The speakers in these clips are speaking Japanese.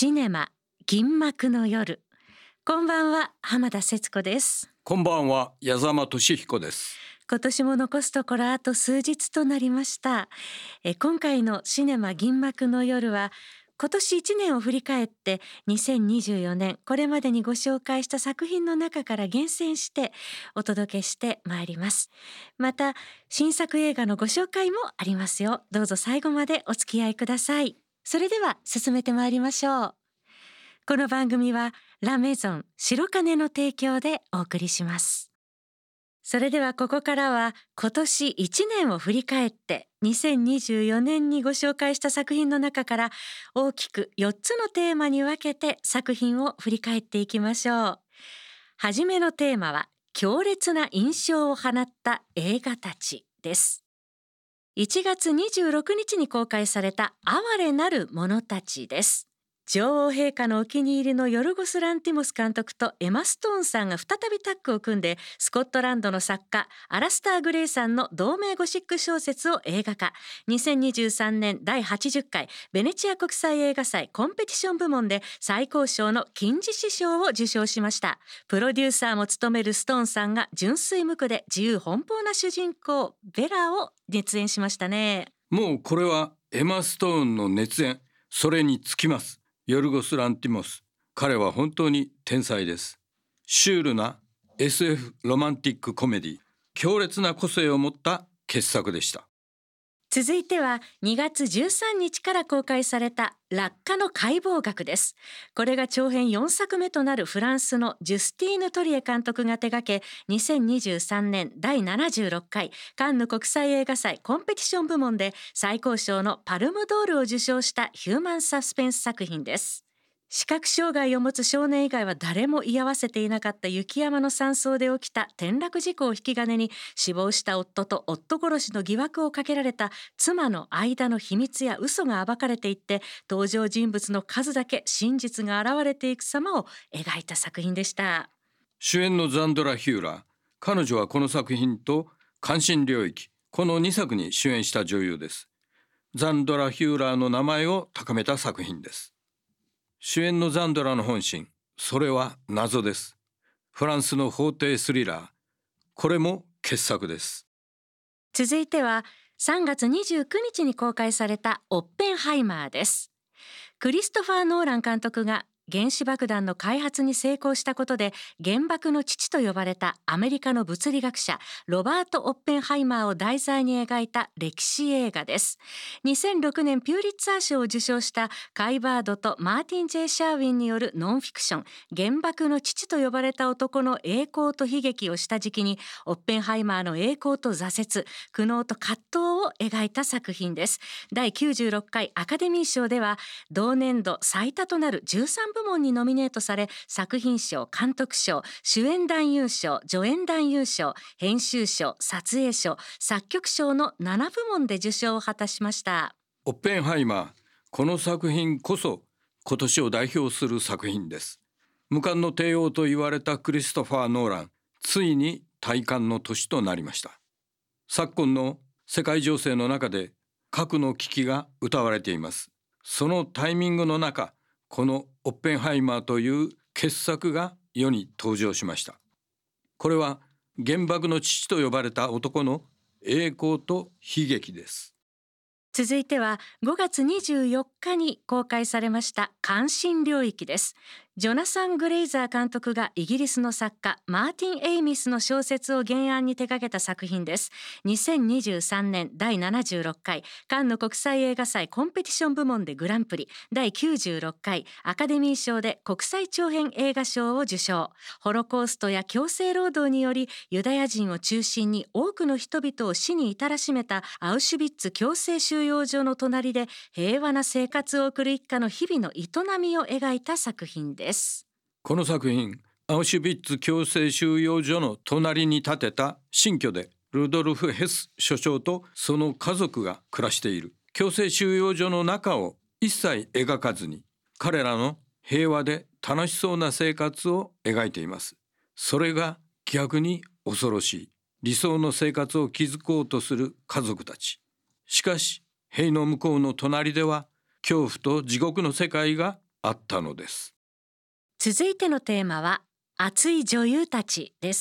シネマ銀幕の夜。こんばんは、浜田節子です。 こんばんは、矢沢俊彦です。 今年も残すところあと数日となりました。今回のシネマ銀幕の夜は今年1年を振り返って2024年これまでにご紹介した作品の中から厳選してお届けしてまいります。また新作映画のご紹介もありますよ。どうぞ最後までお付き合いください。それでは進めてまいりましょう。この番組はラメゾン白金の提供でお送りします。それではここからは今年1年を振り返って2024年にご紹介した作品の中から大きく4つのテーマに分けて作品を振り返っていきましょう。はじめのテーマは強烈な印象を放った映画たちです。1月26日に公開された哀れなる者たちです。女王陛下のお気に入りのヨルゴス・ランティモス監督とエマ・ストーンさんが再びタッグを組んでスコットランドの作家アラスター・グレイさんの同名ゴシック小説を映画化。2023年第80回ベネチア国際映画祭コンペティション部門で最高賞の金獅子賞を受賞しました。プロデューサーも務めるストーンさんが純粋無垢で自由奔放な主人公ベラを熱演しましたね。 もうこれはエマ・ストーンの熱演、それにつきます。ヨルゴス・ランティモス、彼は本当に天才です。シュールな SF ロマンティックコメディ、強烈な個性を持った傑作でした。 続いては2月13日から公開された落下の解剖学です。これが長編4作目となるフランスのジュスティーヌ・トリエ監督が手掛け、2023年第76回カンヌ国際映画祭コンペティション部門で最高賞のパルムドールを受賞したヒューマンサスペンス作品です。視覚障害を持つ少年以外は誰も居合わせていなかった雪山の山荘で起きた転落事故を引き金に死亡した夫と夫殺しの疑惑をかけられた妻の間の秘密や嘘が暴かれていって、登場人物の数だけ真実が現れていく様を描いた作品でした。 主演のザンドラ・ヒューラー、彼女はこの作品と関心領域、この2作に主演した女優です。ザンドラ・ヒューラーの名前を高めた作品です。主演のザンドラの本心、それは謎です。フランスの法廷スリラー、これも傑作です。 続いては3月29日に公開されたオッペンハイマーです。クリストファー・ノーラン監督が原子爆弾の開発に成功したことで原爆の父と呼ばれたアメリカの物理学者ロバート・オッペンハイマーを題材に描いた歴史映画です。2006年ピューリッツァー賞を受賞したカイバードとマーティン・ジェイ・シャーウィンによるノンフィクション、原爆の父と呼ばれた男の栄光と悲劇を下敷きにオッペンハイマーの栄光と挫折、苦悩と葛藤を描いた作品です。第96回アカデミー賞では同年度最多となる13部門にノミネートされ、作品賞、監督賞、主演男優賞、助演男優賞、編集賞、撮影賞、作曲賞の7部門で受賞を果たしました。 オッペンハイマー、この作品こそ今年を代表する作品です。無冠の帝王と言われたクリストファー・ノーラン、ついに戴冠の年となりました。昨今の世界情勢の中で核の危機が謳われています。そのタイミングの中、このオッペンハイマーという傑作が世に登場しました。これは原爆の父と呼ばれた男の栄光と悲劇です。 続いては5月24日に公開されました関心領域です。ジョナサン・グレイザー監督がイギリスの作家マーティン・エイミスの小説を原案に手掛けた作品です。2023年第76回カンヌ国際映画祭コンペティション部門でグランプリ、第96回アカデミー賞で国際長編映画賞を受賞。ホロコーストや強制労働によりユダヤ人を中心に多くの人々を死に至らしめたアウシュビッツ強制収容所の隣で平和な生活を送る一家の日々の営みを描いた作品です。 この作品、アウシュビッツ強制収容所の隣に建てた新居でルドルフ・ヘス所長とその家族が暮らしている。強制収容所の中を一切描かずに彼らの平和で楽しそうな生活を描いています。それが逆に恐ろしい。理想の生活を築こうとする家族たち。しかし塀の向こうの隣では恐怖と地獄の世界があったのです。 続いてのテーマは熱い女優たちです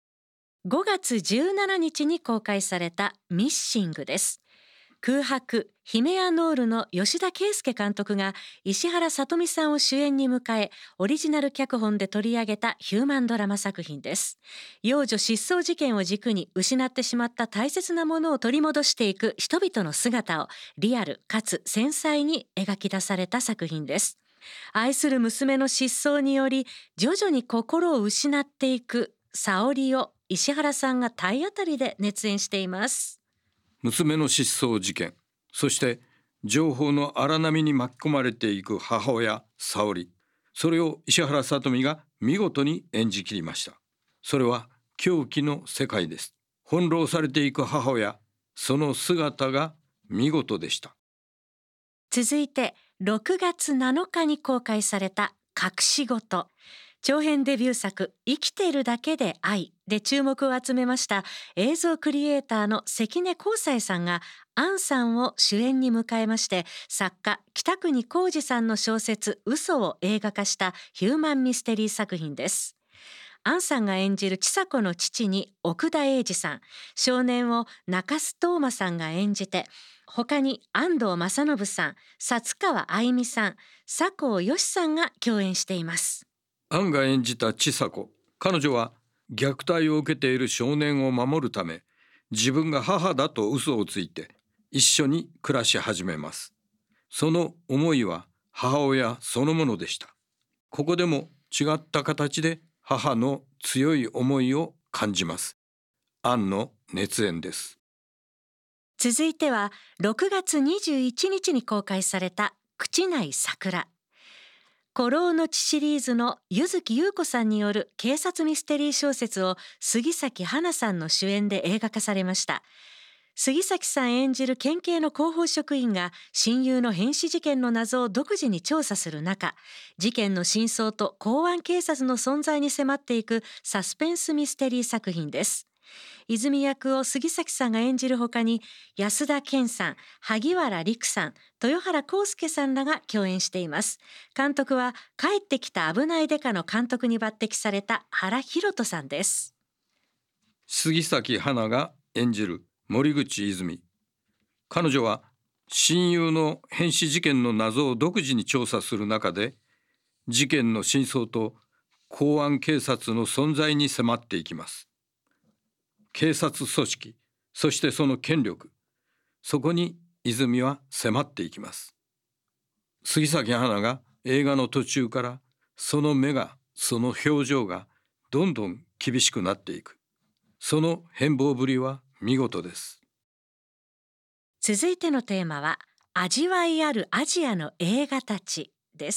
。5月17日に公開されたミッシングです。空白ヒメアノールの吉田圭佑監督が石原さとみさんを主演に迎え、オリジナル脚本で取り上げたヒューマンドラマ作品です。幼女失踪事件を軸に失ってしまった大切なものを取り戻していく人々の姿をリアルかつ繊細に描き出された作品です。愛する娘の失踪により徐々に心を失っていく沙織を石原さんが体当たりで熱演しています。 娘の失踪事件、そして情報の荒波に巻き込まれていく母親沙織、それを石原さとみが見事に演じきりました。それは狂気の世界です。翻弄されていく母親、その姿が見事でした。 続いて6月7日に公開された隠し事、長編デビュー作生きてるだけで愛で注目を集めました映像クリエイターの関根幸斎さんが杏さんを主演に迎えまして、作家北国浩二さんの小説嘘を映画化したヒューマンミステリー作品です。杏さんが演じる千佐子の父に奥田英二さん、少年を中洲東馬さんが演じて、他に安藤正信さん、薩川愛美さん、佐藤義さんが共演しています。 杏が演じた千佐子、彼女は虐待を受けている少年を守るため、自分が母だと嘘をついて一緒に暮らし始めます。その思いは母親そのものでした。ここでも違った形で母の強い思いを感じます。杏の熱演です。 続いては6月21日に公開された口内桜、孤狼の血シリーズの柚木優子さんによる警察ミステリー小説を杉咲花さんの主演で映画化されました。杉咲さん演じる県警の広報職員が親友の変死事件の謎を独自に調査する中、事件の真相と公安警察の存在に迫っていくサスペンスミステリー作品です。泉役を杉咲さんが演じるほかに安田顕さん、萩原利久さん、豊原康介さんらが共演しています。監督は帰ってきた危ないデカの監督に抜擢された原弘人さんです。 杉咲花が演じる森口泉、彼女は親友の変死事件の謎を独自に調査する中で、事件の真相と公安警察の存在に迫っていきます。警察組織、そしてその権力、そこに泉は迫っていきます。杉咲花が映画の途中からその目が、その表情がどんどん厳しくなっていく、その変貌ぶりは見事です。 続いてのテーマは味わいあるアジアの映画たちです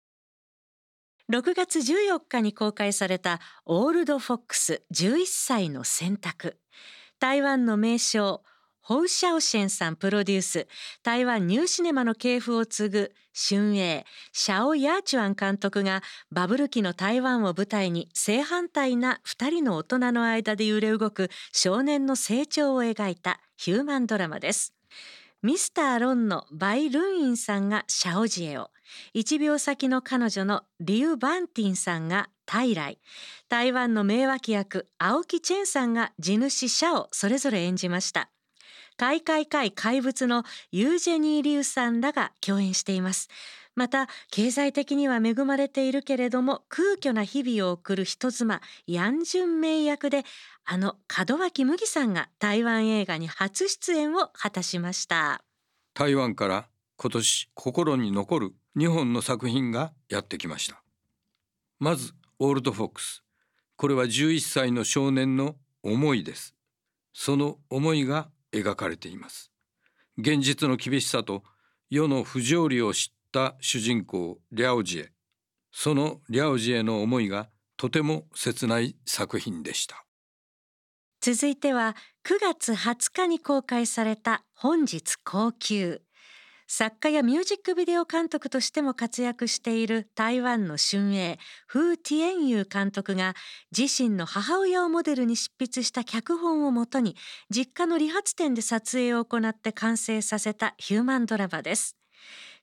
。6月14日に公開されたオールドフォックス11歳の選択、台湾の名将ホウ・シャオシェンさんプロデュース、台湾ニューシネマの系譜を継ぐ春英シャオ・ヤーチュアン監督がバブル期の台湾を舞台に正反対な2人の大人の間で揺れ動く少年の成長を描いたヒューマンドラマです。ミスター・ロンのバイ・ルンインさんがシャオジエを、1秒先の彼女のリュウ・バンティンさんが大来、台湾の名脇役青木チェンさんが地主シャをそれぞれ演じました。怪物のユージェニー・リュウさんらが共演しています。また経済的には恵まれているけれども空虚な日々を送る人妻ヤン・ジュンメイ役で門脇麦さんが台湾映画に初出演を果たしました。 台湾から今年心に残る2本の作品がやってきました。まずオールドフォックス、これは11歳の少年の思いです。その思いが描かれています。現実の厳しさと世の不条理を知った主人公リャオジエ、そのリャオジエの思いがとても切ない作品でした。 続いては9月20日に公開された本日高級、作家やミュージックビデオ監督としても活躍している台湾の春英フー・ティエンユー監督が自身の母親をモデルに執筆した脚本をもとに実家の理髪店で撮影を行って完成させたヒューマンドラマです。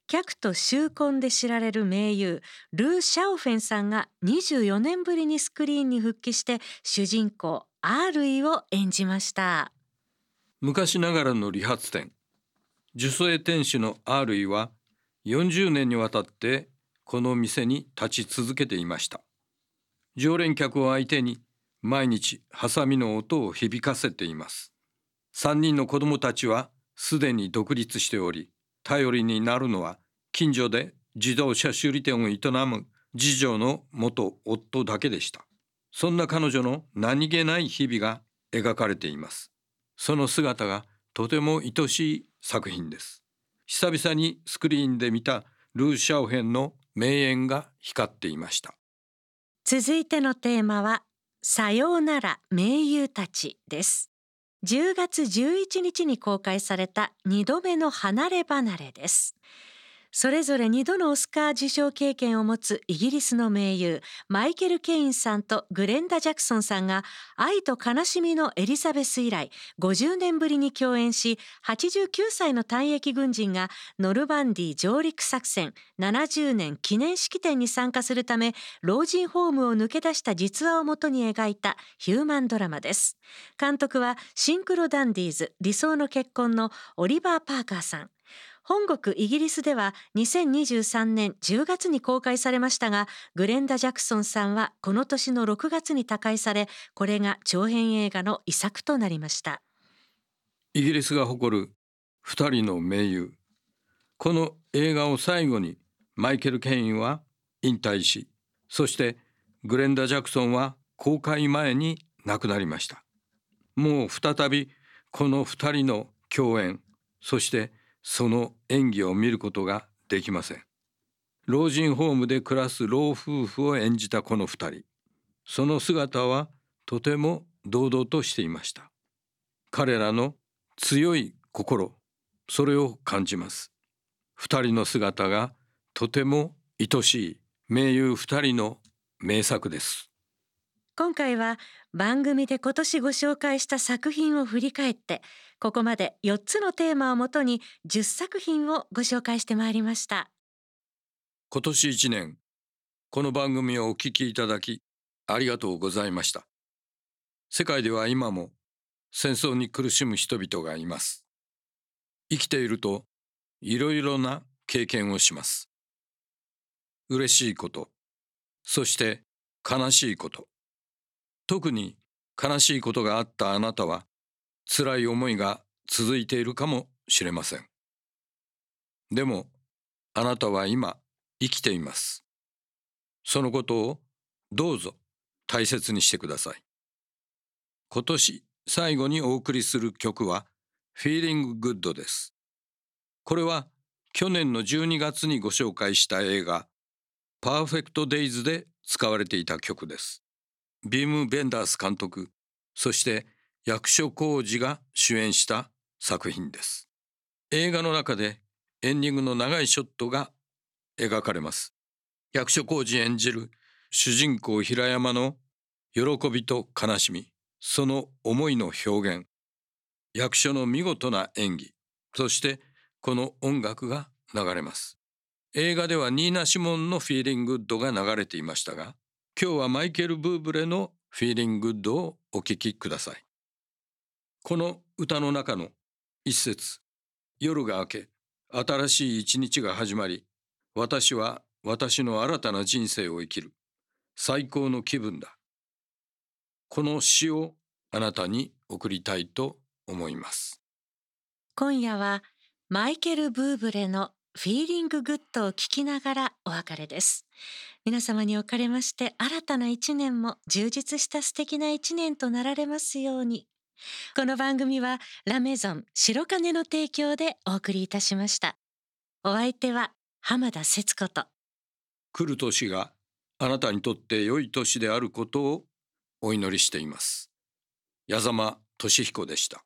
脚と醜婚で知られる名優ルー・シャオフェンさんが24年ぶりにスクリーンに復帰して主人公アールイを演じました。 昔ながらの理髪店、受精店主のアールイは40年にわたってこの店に立ち続けていました。常連客を相手に毎日ハサミの音を響かせています。3人の子供たちはすでに独立しており、頼りになるのは近所で自動車修理店を営む次女の元夫だけでした。そんな彼女の何気ない日々が描かれています。その姿がとても愛しい作品です。久々にスクリーンで見たルー・シャオヘンの名演が光っていました。 続いてのテーマはさようなら名優たちです。10月11日に公開された2度目の離れ離れです。それぞれ2度のオスカー受賞経験を持つイギリスの名優マイケル・ケインさんとグレンダ・ジャクソンさんが愛と悲しみのエリザベス以来50年ぶりに共演し、89歳の退役軍人がノルマンディー上陸作戦70年記念式典に参加するため老人ホームを抜け出した実話をもとに描いたヒューマンドラマです。監督はシンクロダンディーズ理想の結婚のオリバー・パーカーさん。本国イギリスでは2023年10月に公開されましたが、グレンダ・ジャクソンさんはこの年の6月に他界され、これが長編映画の遺作となりました。 イギリスが誇る2人の名優。この映画を最後にマイケル・ケインは引退し、そしてグレンダ・ジャクソンは公開前に亡くなりました。もう再びこの2人の共演、そしてその演技を見ることができません。老人ホームで暮らす老夫婦を演じたこの2人、その姿はとても堂々としていました。彼らの強い心、それを感じます。2人の姿がとても愛しい名優2人の名作です。 今回は番組で今年ご紹介した作品を振り返って、ここまで4つのテーマをもとに10作品をご紹介してまいりました。 今年1年、この番組をお聞きいただきありがとうございました。世界では今も戦争に苦しむ人々がいます。生きているといろいろな経験をします。嬉しいこと、そして悲しいこと。特に悲しいことがあったあなたは辛い思いが続いているかもしれません。でもあなたは今生きています。そのことをどうぞ大切にしてください。今年最後にお送りする曲は Feeling Good です。これは去年の12月にご紹介した映画 Perfect Days で使われていた曲です。ビーム・ベンダース監督、そして役所広司が主演した作品です。映画の中でエンディングの長いショットが描かれます。役所広司演じる主人公平山の喜びと悲しみ、その思いの表現、役所の見事な演技、そしてこの音楽が流れます。映画ではニーナ・シモンのフィーリング・グッドが流れていましたが、今日はマイケル・ブーブレのフィーリング・グッドをお聴きください。この歌の中の一節、夜が明け、新しい一日が始まり、私は私の新たな人生を生きる。最高の気分だ。この詩をあなたに送りたいと思います。 今夜はマイケル・ブーブレのフィーリング・グッドを聞きながらお別れです。皆様におかれまして新たな一年も充実した素敵な一年となられますように。この番組はラメゾン白金の提供でお送りいたしました。お相手は浜田節子と。 来る年があなたにとって良い年であることをお祈りしています。矢沢俊彦でした。